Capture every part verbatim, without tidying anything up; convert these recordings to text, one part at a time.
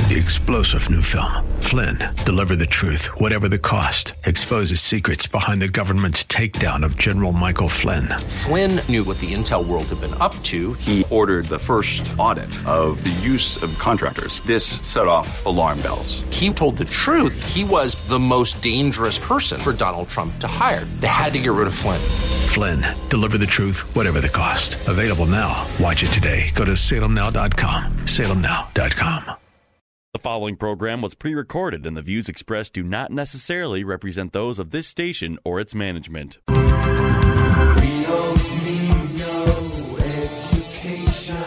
The explosive new film, Flynn, deliver the truth, whatever the cost, exposes secrets behind the government's takedown of General Michael Flynn. Flynn knew what the intel world had been up to. He ordered the first audit of the use of contractors. This set off alarm bells. He told the truth. He was the most dangerous person for Donald Trump to hire. They had to get rid of Flynn. Flynn, deliver the truth, whatever the cost. Available now. Watch it today. Go to salem now dot com. salem now dot com. The following program was pre-recorded, and the views expressed do not necessarily represent those of this station or its management. We don't need no education.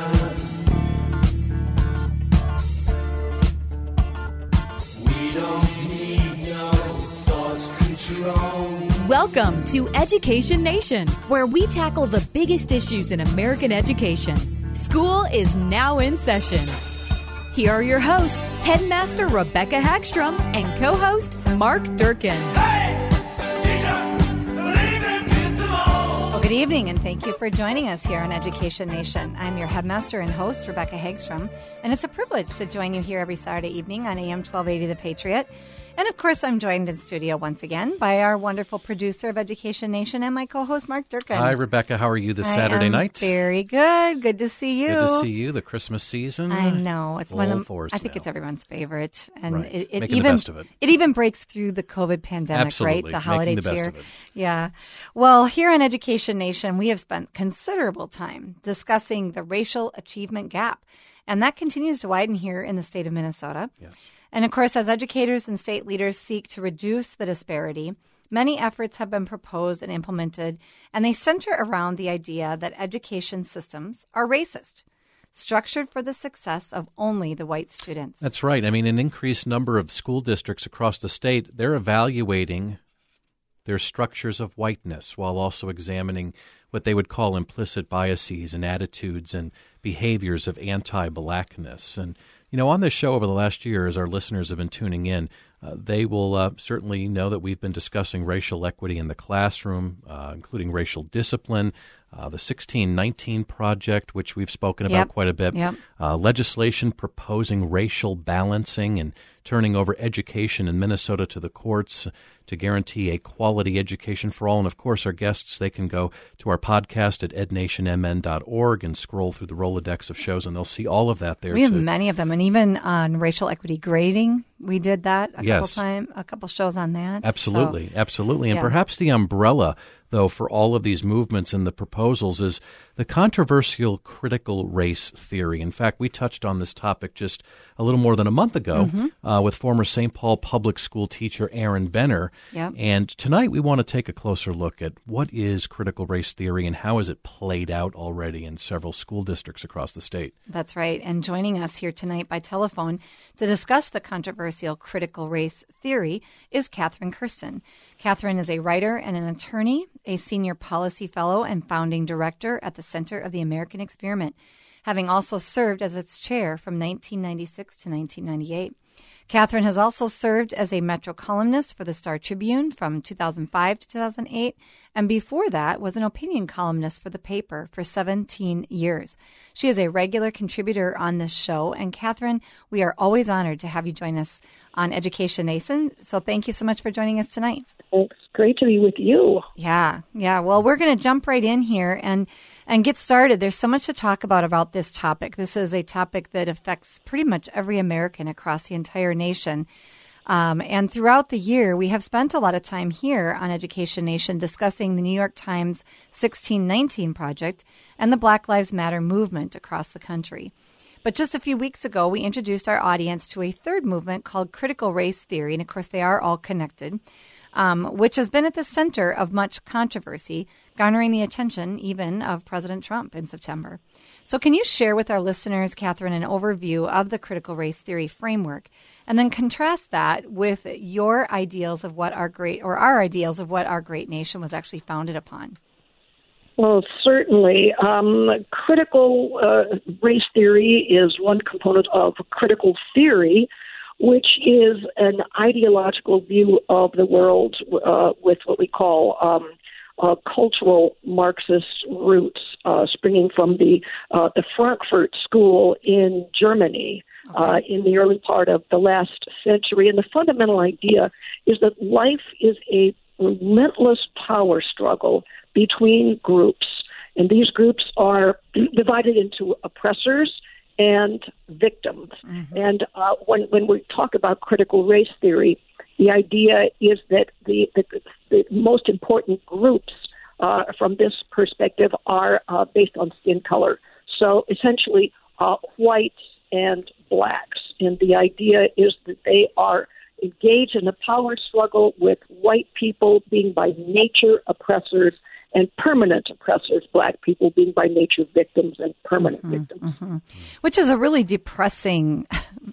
We don't need no thought control. Welcome to Education Nation, where we tackle the biggest issues in American education. School is now in session. Here are your hosts, Headmaster Rebecca Hagstrom and co-host Mark Durkin. Hey, teacher, believe in kids tomorrow. Well, good evening, and thank you for joining us here on Education Nation. I'm your Headmaster and host, Rebecca Hagstrom, and it's a privilege to join you here every Saturday evening on A M twelve eighty The Patriot. And, of course, I'm joined in studio once again by our wonderful producer of Education Nation and my co-host, Mark Durkin. Hi, Rebecca. How are you this I Saturday am night? Very good. Good to see you. Good to see you. The Christmas season. I know. It's one of, force I think now. it's everyone's favorite. And Right. it, it Making even, the best of it. It even breaks through the COVID pandemic, Absolutely. right? The holiday Making the best cheer. of it. Yeah. Well, here on Education Nation, we have spent considerable time discussing the racial achievement gap. And that continues to widen here in the state of Minnesota. Yes. And of course, as educators and state leaders seek to reduce the disparity, many efforts have been proposed and implemented, and they center around the idea that education systems are racist, structured for the success of only the white students. That's right. I mean, an increased number of school districts across the state, they're evaluating their structures of whiteness while also examining what they would call implicit biases and attitudes and behaviors of anti-blackness. And, you know, on this show over the last year, as our listeners have been tuning in, uh, they will uh, certainly know that we've been discussing racial equity in the classroom, uh, including racial discipline, uh, the sixteen nineteen Project, which we've spoken about Yep. quite a bit, Yep. uh, legislation proposing racial balancing and turning over education in Minnesota to the courts to guarantee a quality education for all. And, of course, our guests, they can go to our podcast at ed nation m n dot org and scroll through the Rolodex of shows, and they'll see all of that there, We have too. many of them, and even on racial equity grading, we did that a Yes. couple time, a couple shows on that. Absolutely, So, absolutely. And yeah. perhaps the umbrella, though, for all of these movements and the proposals is the controversial critical race theory. In fact, we touched on this topic just a little more than a month ago Mm-hmm. uh, with former Saint Paul public school teacher Aaron Benner. Yep. And tonight we want to take a closer look at what is critical race theory and how has it played out already in several school districts across the state. That's right. And joining us here tonight by telephone to discuss the controversial critical race theory is Catherine Kirsten. Catherine is a writer and an attorney, a senior policy fellow and founding director at the Center of the American Experiment, having also served as its chair from nineteen ninety-six to nineteen ninety-eight. Catherine has also served as a Metro columnist for the Star Tribune from two thousand five to two thousand eight, and before that was an opinion columnist for the paper for seventeen years. She is a regular contributor on this show, and Catherine, we are always honored to have you join us on Education Nation, so thank you so much for joining us tonight. It's great to be with you. Yeah, yeah. Well, we're going to jump right in here and and get started. There's so much to talk about about this topic. This is a topic that affects pretty much every American across the entire nation. Um, and throughout the year, we have spent a lot of time here on Education Nation discussing the New York Times sixteen nineteen Project and the Black Lives Matter movement across the country. But just a few weeks ago, we introduced our audience to a third movement called critical race theory. And of course, they are all connected. Um, which has been at the center of much controversy, garnering the attention even of President Trump in September. So can you share with our listeners, Catherine, an overview of the critical race theory framework, and then contrast that with your ideals of what our great, or our ideals of what our great nation was actually founded upon? Well, certainly. Um, critical uh, race theory is one component of critical theory, which is an ideological view of the world uh, with what we call um, uh, cultural Marxist roots, uh, springing from the uh, the Frankfurt School in Germany. uh, in the early part of the last century. And the fundamental idea is that life is a relentless power struggle between groups. And these groups are divided into oppressors and victims. Mm-hmm. And uh, when, when we talk about critical race theory, the idea is that the, the, the most important groups uh, from this perspective are uh, based on skin color. So essentially, uh, whites and blacks. And the idea is that they are engaged in a power struggle with white people being by nature oppressors and permanent oppressors, black people being by nature victims and permanent mm-hmm, victims. Mm-hmm. Which is a really depressing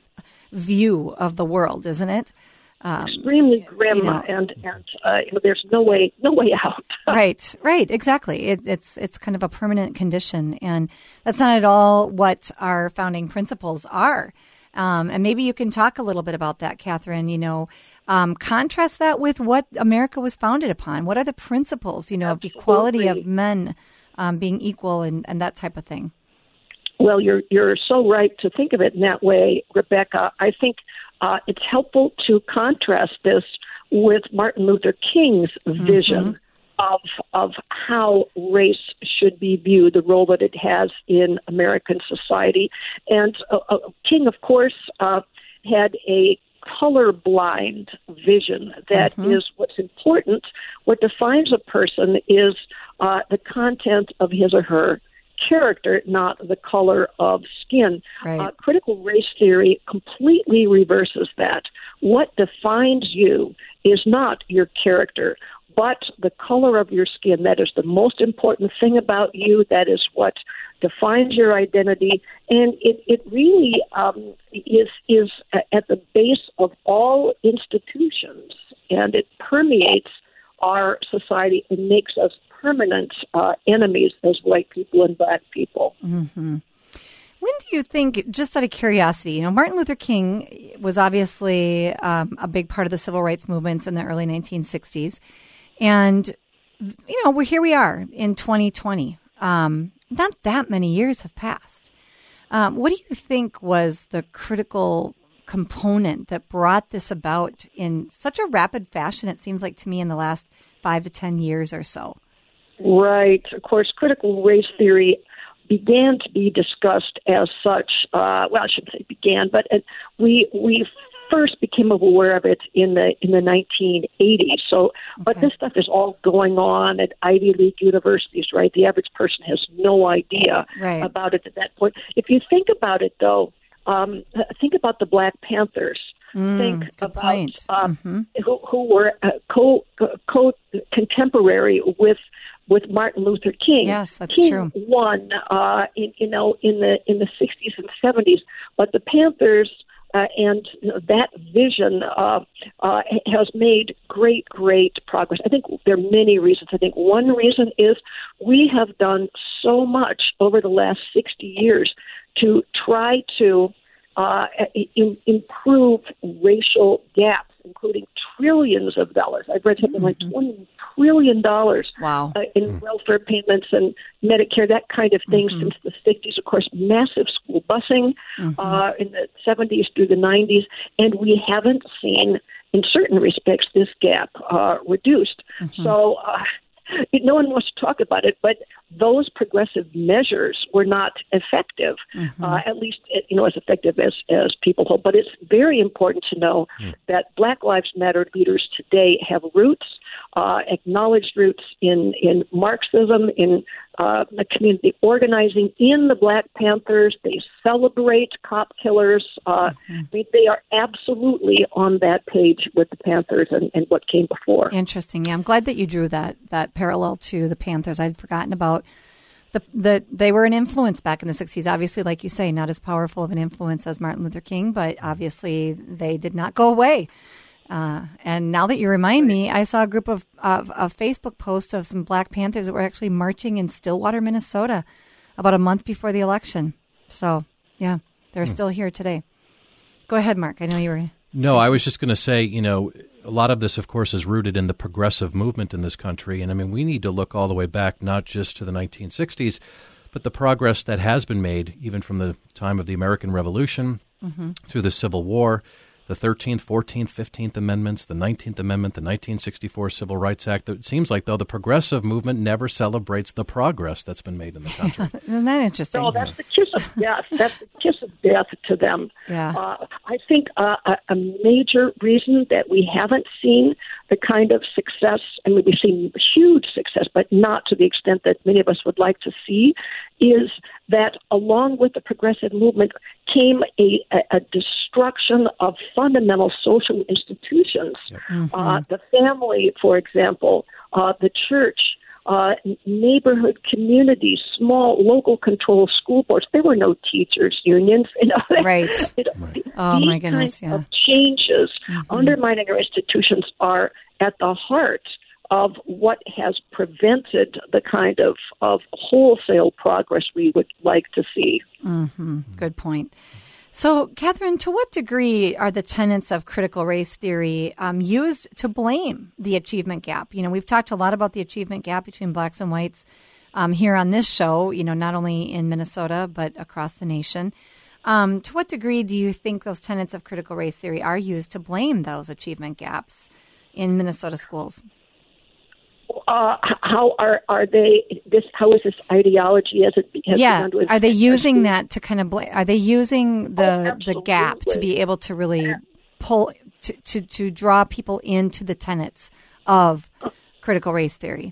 view of the world, isn't it? Um, Extremely grim, you know, and and uh, you know, there's no way no way out. Right, right, exactly. It, it's it's kind of a permanent condition, and that's not at all what our founding principles are. Um, and maybe you can talk a little bit about that, Catherine. You know, um, contrast that with what America was founded upon. What are the principles, you know, Absolutely. of equality of men um, being equal and, and that type of thing? Well, you're you're so right to think of it in that way, Rebecca. I think uh, it's helpful to contrast this with Martin Luther King's vision mm-hmm. of of how race should be viewed, the role that it has in American society. And uh, uh, King, of course, uh, had a colorblind vision that mm-hmm. is what's important. What defines a person is uh, the content of his or her character, not the color of skin. Right. Uh, critical race theory completely reverses that. What defines you is not your character, but the color of your skin. That is the most important thing about you. That is what defines your identity, and it, it really um, is is at the base of all institutions, and it permeates our society and makes us permanent uh, enemies as white people and black people. Mm-hmm. When do you think, just out of curiosity, you know, Martin Luther King was obviously um, a big part of the civil rights movements in the early nineteen sixties. And, you know, we're here we are in twenty twenty. Um, not that many years have passed. Um, what do you think was the critical component that brought this about in such a rapid fashion, it seems like to me, in the last five to ten years or so? Right. Of course, critical race theory began to be discussed as such. Uh, well, I shouldn't say began, but it, we we first became aware of it in the in the nineteen eighties. So, okay. But this stuff is all going on at Ivy League universities, right? The average person has no idea right. about it at that point. If you think about it, though, um, think about the Black Panthers. Mm, think about um, mm-hmm. who, who were uh, co co contemporary with. with Martin Luther King. Yes, that's King true. won, uh, in, you know, in the in the sixties and seventies, but the Panthers uh, and you know, that vision uh, uh, has made great, great progress. I think there are many reasons. I think one reason is we have done so much over the last sixty years to try to uh, in, improve racial gaps, including trillions of dollars. I've read something mm-hmm. like twenty trillion dollars wow. uh, in mm-hmm. welfare payments and Medicare, that kind of thing mm-hmm. since the fifties. Of course, massive school busing mm-hmm. uh, in the seventies through the nineties, and we haven't seen, in certain respects, this gap uh, reduced. Mm-hmm. So uh, no one wants to talk about it, but those progressive measures were not effective, mm-hmm. uh, at least you know as effective as, as people hope. But it's very important to know mm. that Black Lives Matter leaders today have roots, uh, acknowledged roots in, in Marxism, in uh, the community organizing, in the Black Panthers. They celebrate cop killers. Uh, mm-hmm. they, they are absolutely on that page with the Panthers and, and what came before. Interesting. Yeah, I'm glad that you drew that that parallel to the Panthers. I'd forgotten about the the they were an influence back in the sixties. Obviously, like you say, not as powerful of an influence as Martin Luther King, but obviously they did not go away. Uh, and now that you remind me, I saw a group of, of, of Facebook posts of some Black Panthers that were actually marching in Stillwater, Minnesota, about a month before the election. So, yeah, they're hmm. still here today. Go ahead, Mark. I know you were... No, I was just going to say, you know, a lot of this, of course, is rooted in the progressive movement in this country. And, I mean, we need to look all the way back, not just to the nineteen sixties, but the progress that has been made, even from the time of the American Revolution Mm-hmm. through the Civil War, the thirteenth, fourteenth, fifteenth Amendments, the nineteenth Amendment, the nineteen sixty-four Civil Rights Act. It seems like, though, the progressive movement never celebrates the progress that's been made in the country. Isn't that interesting? No, that's the kiss of death. That's the kiss of death to them. Yeah. Uh, I think uh, a, a major reason that we haven't seen the kind of success, I mean, we've seen huge success, but not to the extent that many of us would like to see, is that along with the progressive movement came a, a, a destruction of fundamental social institutions. Yep. Mm-hmm. Uh, the family, for example, uh, the church, uh, neighborhood communities, small local control school boards. There were no teachers' unions. You know, Right. It, Right. Oh, these my goodness, kinds yeah. of changes Mm-hmm. undermining our institutions are at the heart of what has prevented the kind of, of wholesale progress we would like to see. Mm-hmm. Good point. So, Catherine, to what degree are the tenets of critical race theory um, used to blame the achievement gap? You know, we've talked a lot about the achievement gap between blacks and whites um, here on this show, you know, not only in Minnesota, but across the nation. Um, to what degree do you think those tenets of critical race theory are used to blame those achievement gaps in Minnesota schools? Uh, how are are they? This how is this ideology as it has Yeah, begun to are they affect using our that to kind of bla- are they using the Oh, the gap to be absolutely. able to really pull to, to to draw people into the tenets of critical race theory?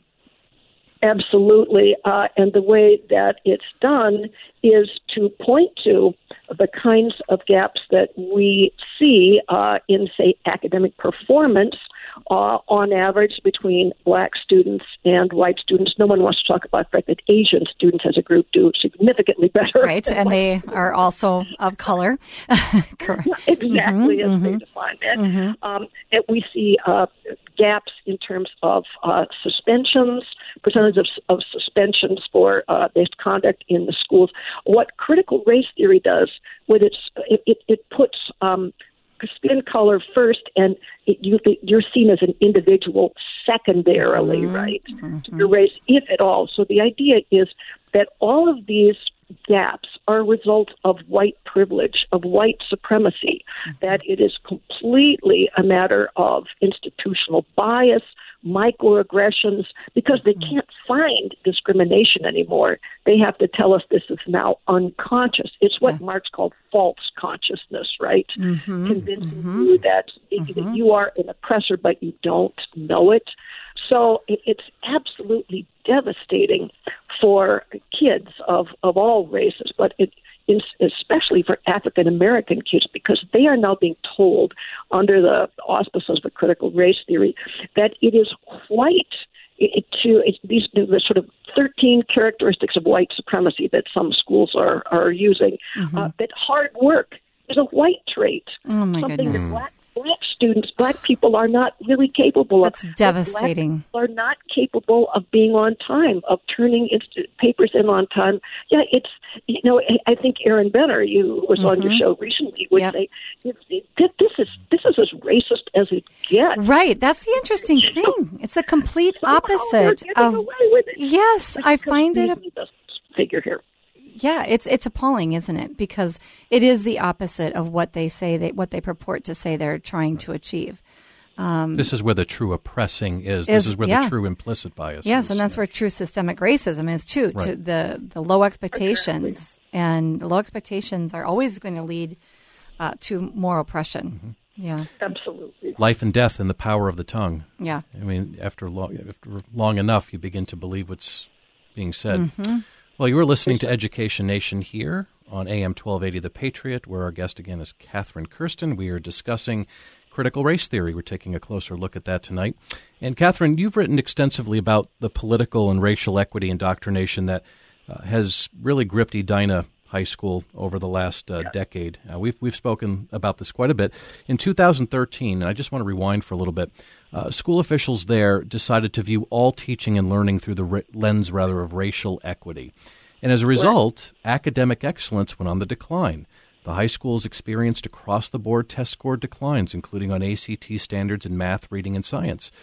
Absolutely. Uh, and the way that it's done is to point to the kinds of gaps that we see uh, in, say, academic performance uh, on average between black students and white students. No one wants to talk about the fact that Asian students as a group do significantly better. Right, and they are also of color. Correct. Exactly Mm-hmm, as they mm-hmm. define it. Mm-hmm. Um, and we see uh, gaps in terms of uh, suspensions, percentage of, of suspensions for uh, misconduct in the schools. What critical race theory does, with its, it, it, it puts um, skin color first, and it, you, you're seen as an individual secondarily, Mm-hmm. right, to your race, if at all. So the idea is that all of these gaps are a result of white privilege, of white supremacy, that it is completely a matter of institutional bias, microaggressions, because they can't find discrimination anymore. They have to tell us this is now unconscious. It's what Yeah. Marx called false consciousness, right? Mm-hmm. Convincing Mm-hmm. you that, Mm-hmm. that you are an oppressor, but you don't know it. So it, it's absolutely devastating for kids of, of all races, but it, in, especially for African American kids, because they are now being told, under the auspices of critical race theory, that it is white it, to it, these the sort of thirteen characteristics of white supremacy that some schools are are using. Mm-hmm. Uh, that hard work is a white trait, Oh my something goodness. that black black students, black people are not really capable That's of. devastating. Black people are not capable of being on time, of turning inst- papers in on time. Yeah, it's, you know, I I think Aaron Benner, you who was on your show recently, would Yep. say, it, it, this is this is as racist as it gets. Right, that's the interesting thing. It's the complete Somehow they're opposite getting of. away with it. Yes, I find it. Because the figure here. Yeah, it's it's appalling, isn't it? Because it is the opposite of what they say they what they purport to say they're trying to achieve. This is where the true oppressing is. Is- this is where yeah. the true implicit bias Yes, is. and that's where true systemic racism is too. To Right. the the low expectations, and low expectations are always going to lead uh, to more oppression. Yeah, Absolutely. Life and death in the power of the tongue. yeah. I mean, after long, after long enough, you begin to believe what's being said. Mm-hmm. Well, you were listening to Education Nation here on A M twelve eighty The Patriot, where our guest again is Catherine Kirsten. We are discussing critical race theory. We're taking a closer look at that tonight. And Catherine, you've written extensively about the political and racial equity indoctrination that uh, has really gripped Edina High School over the last uh, decade. Uh, we've we've spoken about this quite a bit. In two thousand thirteen, and I just want to rewind for a little bit, uh, school officials there decided to view all teaching and learning through the ra- lens, rather, of racial equity. And as a result, academic excellence went on the decline. The high schools experienced across-the-board test score declines, including on A C T standards in math, reading, and science.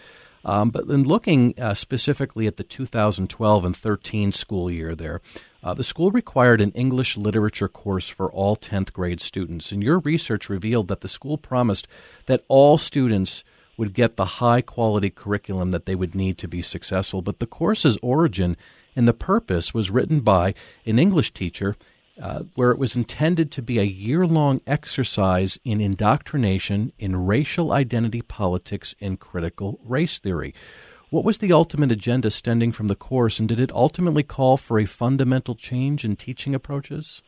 Um, but in looking uh, specifically at the two thousand twelve and thirteen school year there, uh, the school required an English literature course for all tenth grade students. And your research revealed that the school promised that all students would get the high-quality curriculum that they would need to be successful. But the course's origin and the purpose was written by an English teacher uh, where it was intended to be a year-long exercise in indoctrination in racial identity politics and critical race theory. What was the ultimate agenda stemming from the course, and did it ultimately call for a fundamental change in teaching approaches?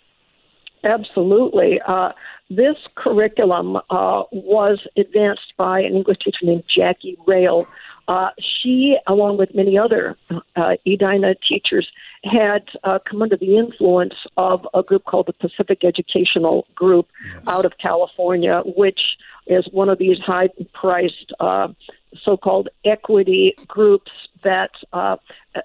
Absolutely. Uh, this curriculum uh, was advanced by an English teacher named Jackie Rail. Uh, she, along with many other uh, Edina teachers, had uh, come under the influence of a group called the Pacific Educational Group yes. out of California, which is one of these high-priced uh, so-called equity groups that uh,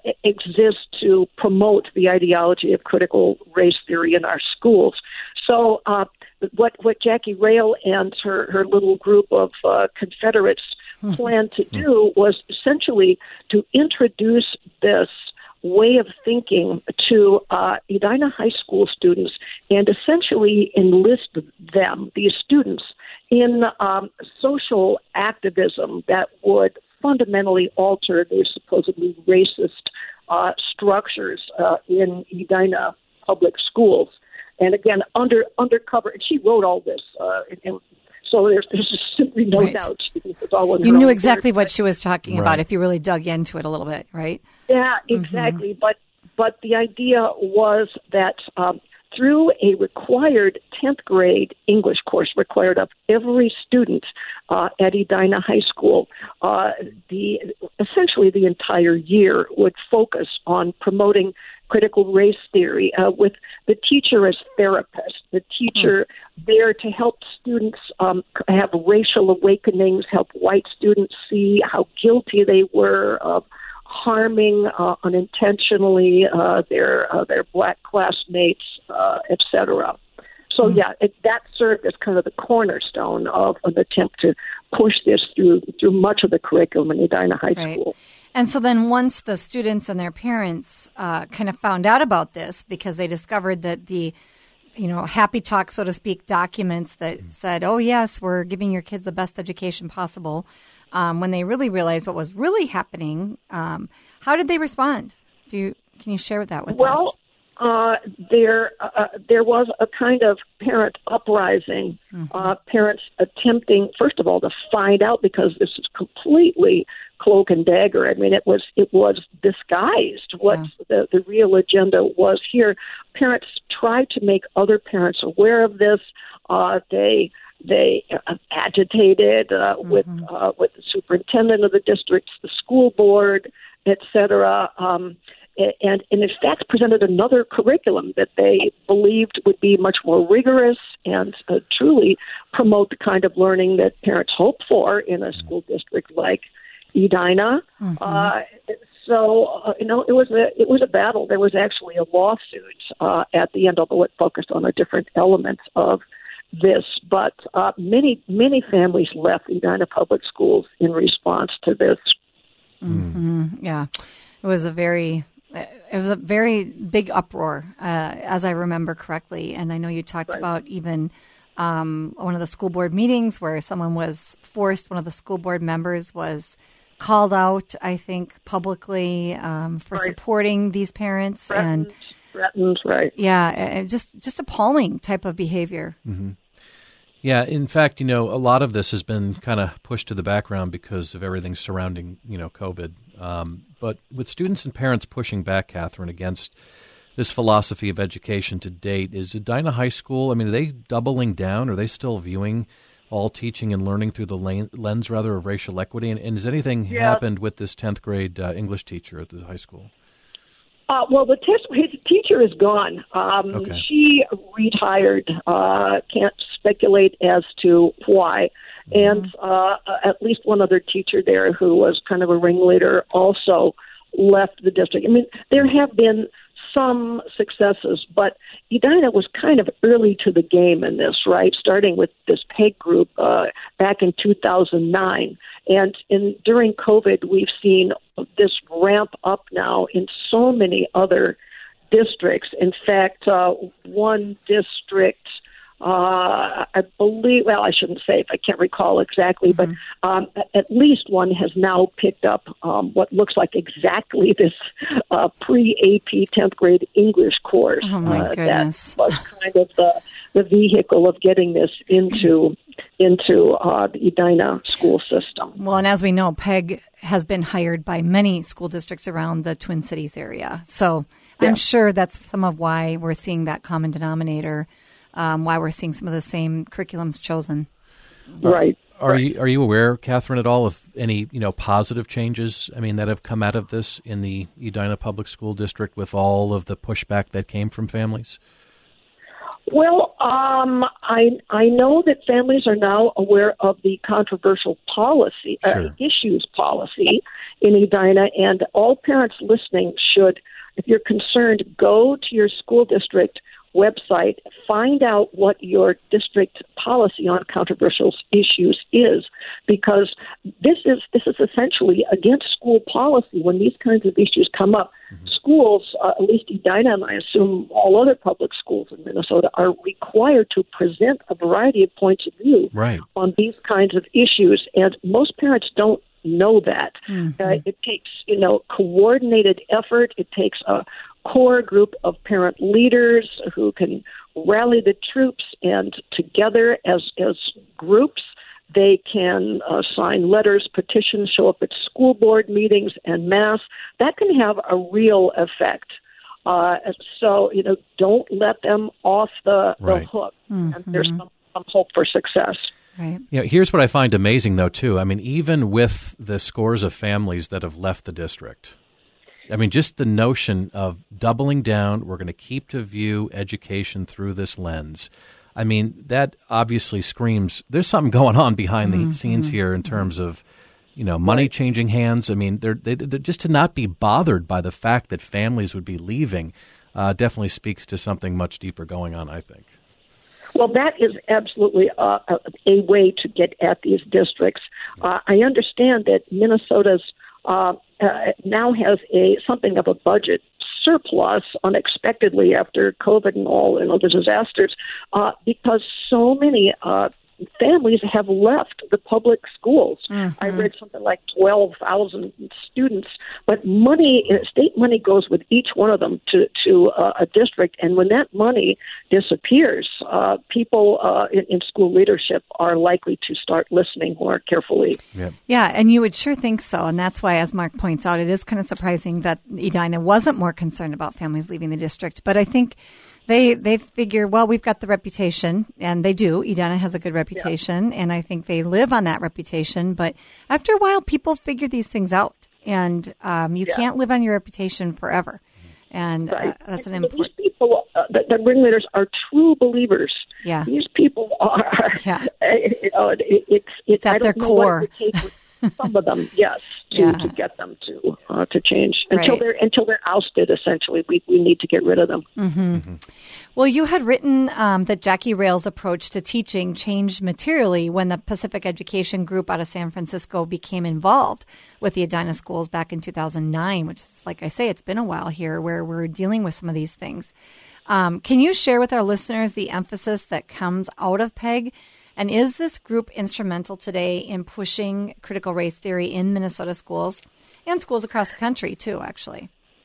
exist to promote the ideology of critical race theory in our schools. So uh, what what Jackie Rail and her, her little group of uh, Confederates mm-hmm. planned to do was essentially to introduce this way of thinking to uh, Edina High School students and essentially enlist them, these students, in um, social activism that would fundamentally alter their supposedly racist uh, structures uh, in Edina public schools. And again, under undercover, and she wrote all this, uh, and, and so there's, there's just simply no right. doubt. It's all you knew exactly what but, she was talking right. about if you really dug into it a little bit, right? Yeah, exactly. Mm-hmm. But but the idea was that um, through a required tenth grade English course required of every student uh, at Edina High School, uh, the essentially the entire year would focus on promoting critical race theory uh, with the teacher as therapist, the teacher mm. there to help students um, have racial awakenings, help white students see how guilty they were of harming uh, unintentionally uh, their uh, their black classmates, uh, et cetera. So, mm. yeah, it, that served as kind of the cornerstone of an attempt to push this through through much of the curriculum in Edina High right. School. And so then once the students and their parents uh, kind of found out about this because they discovered that the, you know, happy talk, so to speak, documents that said, oh, yes, we're giving your kids the best education possible, um, when they really realized what was really happening, um, how did they respond? Do you Can you share that with well, us? Well, uh, there, uh, there was a kind of parent uprising, mm-hmm. uh, parents attempting, first of all, to find out, because this is completely cloak and dagger. I mean, it was it was disguised what yeah. the, the real agenda was here. Parents tried to make other parents aware of this. Uh, they they uh, agitated uh, mm-hmm. with uh, with the superintendent of the districts, the school board, et cetera. Um, and, and in fact presented another curriculum that they believed would be much more rigorous and uh, truly promote the kind of learning that parents hope for in a school district like Edina. Mm-hmm. Uh, so, uh, you know, it was a it was a battle. There was actually a lawsuit uh, at the end, although it focused on a different element of this. But uh, many, many families left Edina public schools in response to this. Mm-hmm. Yeah, it was a very... It was a very big uproar, uh, as I remember correctly. And I know you talked right. about even um, one of the school board meetings where someone was forced, one of the school board members was called out, I think, publicly um, for right. supporting these parents. Threatened, and threatened, right. Yeah, just, just appalling type of behavior. Mm-hmm. Yeah, in fact, you know, a lot of this has been kind of pushed to the background because of everything surrounding, you know, COVID. Um, but with students and parents pushing back, Catherine, against this philosophy of education to date, is Edina High School, I mean, are they doubling down? Are they still viewing all teaching and learning through the lens, rather, of racial equity? And, and has anything yeah. happened with this tenth grade uh, English teacher at the high school? Uh, well, the t- teacher is gone. Um, okay. She retired. Uh, can't speculate as to why. Mm-hmm. And uh, at least one other teacher there who was kind of a ringleader also left the district. I mean, there have been some successes, but Edina was kind of early to the game in this, right? Starting with this PEG group uh, back in two thousand nine. And in, during COVID, we've seen this ramp up now in so many other districts. In fact, uh, one district, uh, I believe, well, I shouldn't say if I can't recall exactly, mm-hmm. but um, at least one has now picked up um, what looks like exactly this uh, pre-A P tenth grade English course. Oh, my uh, goodness. That was kind of the, the vehicle of getting this into into uh, the Edina school system. Well, and as we know, PEG has been hired by many school districts around the Twin Cities area. So yeah. I'm sure that's some of why we're seeing that common denominator, um, why we're seeing some of the same curriculums chosen. Right. Uh, are right. you are you aware, Catherine, at all of any you know positive changes? I mean, that have come out of this in the Edina Public School District with all of the pushback that came from families? Well, um, I I know that families are now aware of the controversial policy sure. uh, issues policy in Edina, and all parents listening should, if you're concerned, go to your school district website, find out what your district policy on controversial issues is, because this is this is essentially against school policy when these kinds of issues come up. Mm-hmm. Schools, uh, at least Edina, and I assume all other public schools in Minnesota, are required to present a variety of points of view right. on these kinds of issues, and most parents don't know that. Mm-hmm. Uh, it takes, you know, coordinated effort. It takes a core group of parent leaders who can rally the troops, and together as as groups, they can uh, sign letters, petitions, show up at school board meetings en masse. That can have a real effect. Uh, so, you know, don't let them off the, the right. hook. Mm-hmm. And there's some, some hope for success. Right. You know, here's what I find amazing, though, too. I mean, even with the scores of families that have left the district, I mean, just the notion of doubling down, we're going to keep to view education through this lens. I mean, that obviously screams there's something going on behind mm-hmm. the scenes here in terms of, you know, money right. changing hands. I mean, they're, they, they're just to not be bothered by the fact that families would be leaving uh, definitely speaks to something much deeper going on, I think. Well, that is absolutely uh, a, a way to get at these districts. Uh, I understand that Minnesota's uh, uh, now has a something of a budget surplus unexpectedly after COVID and all and other disasters, uh, because so many uh, families have left the public schools. Mm-hmm. I read something like twelve thousand students, but money, state money goes with each one of them to, to uh, a district, and when that money disappears, uh, people uh, in, in school leadership are likely to start listening more carefully. Yep. Yeah, and you would sure think so, and that's why, as Mark points out, it is kind of surprising that Edina wasn't more concerned about families leaving the district, but I think They they figure, well, we've got the reputation, and they do. Edina has a good reputation, yeah. and I think they live on that reputation. But after a while, people figure these things out, and um, you yeah. can't live on your reputation forever. And right. uh, that's an and important. These people, uh, the, the ringleaders, are true believers. Yeah, these people are. Yeah, you know, it, it, it's it's at their core. Some of them, yes, to, yeah. to get them to uh, to change until right. they're until they're ousted. Essentially, we we need to get rid of them. Mm-hmm. Mm-hmm. Well, you had written um, that Jackie Rail's approach to teaching changed materially when the Pacific Education Group out of San Francisco became involved with the Edina schools back in two thousand nine, which is, like I say, it's been a while here where we're dealing with some of these things. Um, can you share with our listeners the emphasis that comes out of PEG? And is this group instrumental today in pushing critical race theory in Minnesota schools and schools across the country, too, actually?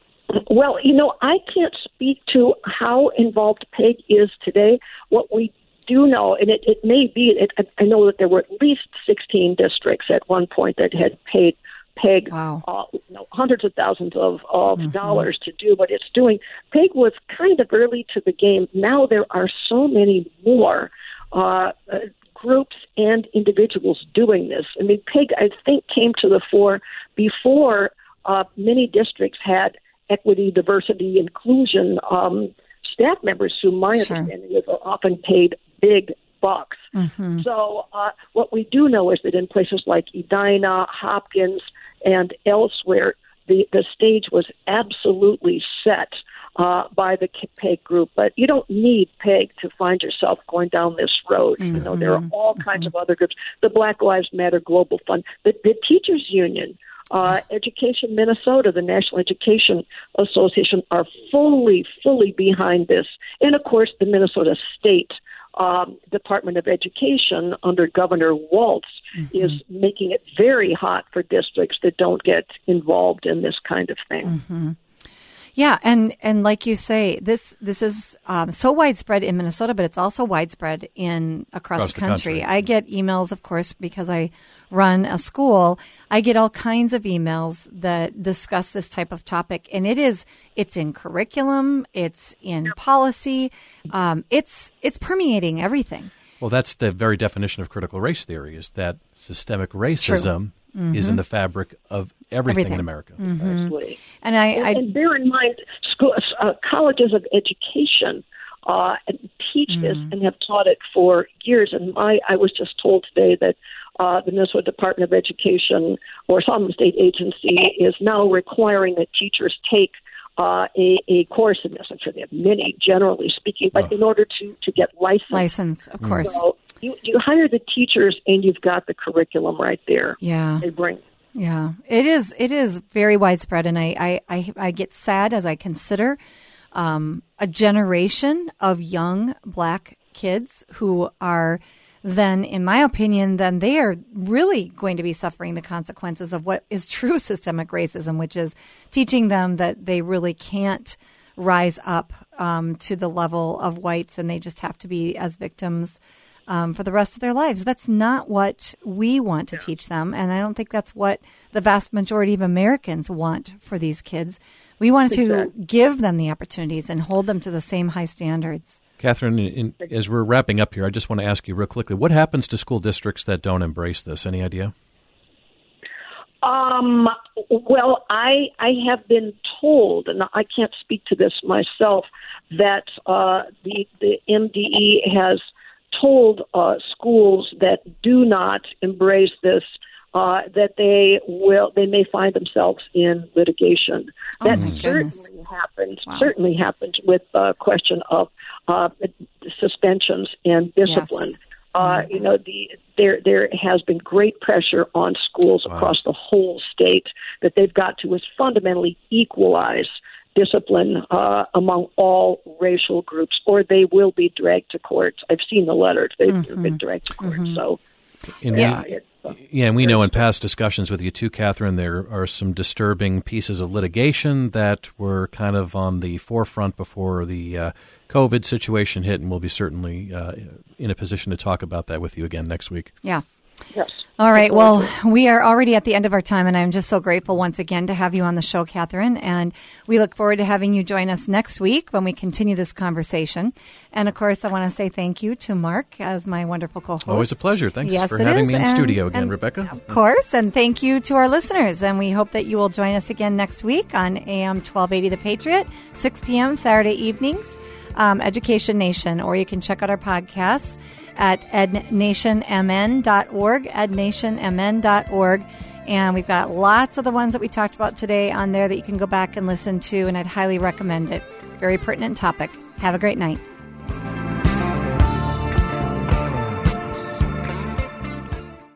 Well, you know, I can't speak to how involved PEG is today. What we do know, and it, it may be, it, I know that there were at least sixteen districts at one point that had paid PEG wow. uh, you know, hundreds of thousands of, of mm-hmm. dollars to do what it's doing. PEG was kind of early to the game. Now there are so many more uh, uh, groups and individuals doing this. I mean, PEG, I think, came to the fore before uh, many districts had equity, diversity, inclusion um, staff members who, my sure. understanding is, are often paid big bucks. Mm-hmm. So uh, what we do know is that in places like Edina, Hopkins, and elsewhere, the, the stage was absolutely set uh, by the PEG group. But you don't need PEG to find yourself going down this road. Mm-hmm. You know, there are all mm-hmm. kinds of other groups. The Black Lives Matter Global Fund, the, the Teachers Union, uh, Education Minnesota, the National Education Association are fully, fully behind this. And, of course, the Minnesota State Um, Department of Education under Governor Waltz mm-hmm. is making it very hot for districts that don't get involved in this kind of thing. Mm-hmm. Yeah, and, and like you say, this this is um, so widespread in Minnesota, but it's also widespread in across, across the, country. the country. I get emails, of course, because I run a school. I get all kinds of emails that discuss this type of topic, and it is it's in curriculum, it's in policy, um, it's it's permeating everything. Well, that's the very definition of critical race theory: is that systemic racism mm-hmm. is in the fabric of everything, everything. in America. Mm-hmm. Absolutely. And I, and, I and bear in mind, school, uh, colleges of education uh, teach mm-hmm. this and have taught it for years. And I, I was just told today that uh, the Minnesota Department of Education or some state agency is now requiring that teachers take Uh, a, a course in this. I'm sure they have many, generally speaking, but oh. in order to, to get licensed. Licensed, of course. So you, you hire the teachers and you've got the curriculum right there. Yeah. They bring. Yeah. It is It is very widespread, and I, I, I, I get sad as I consider um, a generation of young black kids who are then, in my opinion, then they are really going to be suffering the consequences of what is true systemic racism, which is teaching them that they really can't rise up um, to the level of whites and they just have to be as victims um, for the rest of their lives. That's not what we want to yeah. teach them, and I don't think that's what the vast majority of Americans want for these kids. We want to exactly. give them the opportunities and hold them to the same high standards. Catherine, in, as we're wrapping up here, I just want to ask you real quickly, what happens to school districts that don't embrace this? Any idea? Um, well, I I have been told, and I can't speak to this myself, that uh, the, the M D E has told uh, schools that do not embrace this Uh, that they will, they may find themselves in litigation. Oh, that my certainly goodness. happened. Wow. Certainly happened with the question of uh, suspensions and discipline. Yes. Uh, mm-hmm. You know, the there there has been great pressure on schools wow. across the whole state that they've got to is fundamentally equalize discipline uh, among all racial groups, or they will be dragged to court. I've seen the letters; they've mm-hmm. been dragged to court. Mm-hmm. So, and yeah. We, it, Yeah, and we know in past discussions with you too, Catherine, there are some disturbing pieces of litigation that were kind of on the forefront before the uh, COVID situation hit, and we'll be certainly uh, in a position to talk about that with you again next week. Yeah. Yes. All right. Well, we are already at the end of our time, and I'm just so grateful once again to have you on the show, Catherine. And we look forward to having you join us next week when we continue this conversation. And, of course, I want to say thank you to Mark as my wonderful co-host. Always a pleasure. Thanks yes, for having is. me in and, studio again, and, Rebecca. Of course. And thank you to our listeners. And we hope that you will join us again next week on A M twelve eighty The Patriot, six p.m. Saturday evenings, um, Education Nation. Or you can check out our podcasts at ed nation m n dot org, ed nation m n dot org. And we've got lots of the ones that we talked about today on there that you can go back and listen to, and I'd highly recommend it. Very pertinent topic. Have a great night.